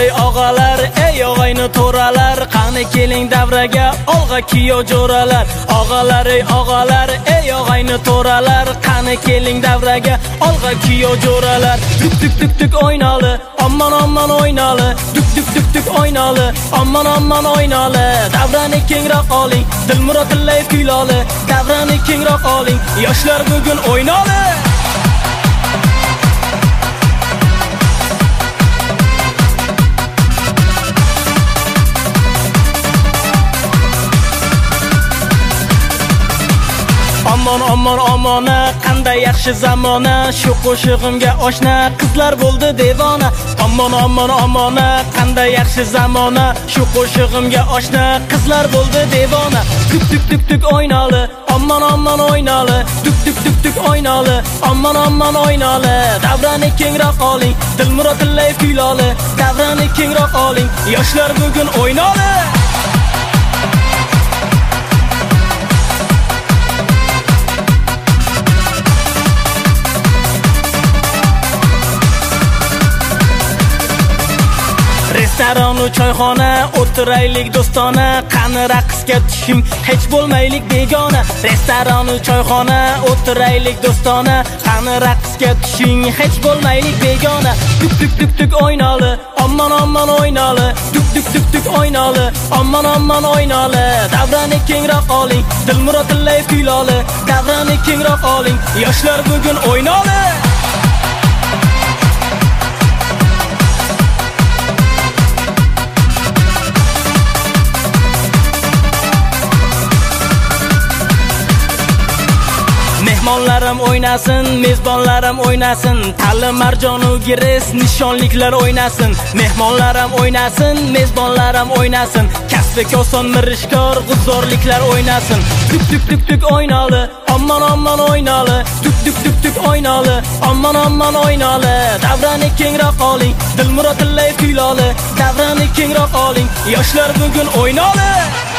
ey og'alar, ey og'ayni to'ralar, qani keling davraga olg'a kiyo jo'ralar. Og'alar, ey og'alar, ey og'ayni to'ralar, qani keling davraga olg'a kiyo jo'ralar. Tuk tuk tuk tuk o'ynali, ammon ammon o'ynali, tuk tuk tuk tuk o'ynali, ammon ammon o'ynali. Davrani kengroq oling, Dilmurodillay kuyloli, davrani kengroq oling, yoshlar bugun o'ynali. Ammon ammon ammona, qanday yaxshi zamona, shu qo'shig'imga oshna, qizlar bo'ldi devona. Ammon ammon ammona, qanday yaxshi zamona, shu qo'shig'imga oshna, qizlar bo'ldi devona. Tuk tuk tuk tuk o'ynali, ammon ammon o'ynali, tuk tuk tuk tuk o'ynali, ammon ammon o'ynali. Davrani kengroq oling, Dilmurodillay kuyloli, davrani kengroq oling, yoshlar bugun o'ynali. Restoranu choyxona, o'tiraylik do'stona, qani raqsga tushing, hech bo'lmaylik begona. Restoranu choyxona, o'tiraylik do'stona, qani raqsga tushing, hech bo'lmaylik begona. Tuk tuk tuk tuk o'ynali, ammon ammon o'ynali, tuk tuk tuk tuk o'ynali, ammon ammon o'ynali. Davrani kengroq oling, Dilmurodillay kuyloli, davrani kengroq oling, yoshlar bugun o'ynali. Mehmonlarim o'ynasin, mezbonlarim o'ynasin, Tali Marjonu Gires nishonliklar o'ynasin. Mehmonlarim o'ynasin, mezbonlarim o'ynasin, Kasbi Koson Mirishkor g'uzorliklar o'ynasin. Tuk tuk tuk tuk o'ynali, ammon ammon o'ynali, tuk tuk tuk tuk o'ynali, ammon ammon o'ynali. Davrani kengroq oling, Dilmurodillay kuyloli, davrani kengroq oling, yoshlar bugun o'ynali.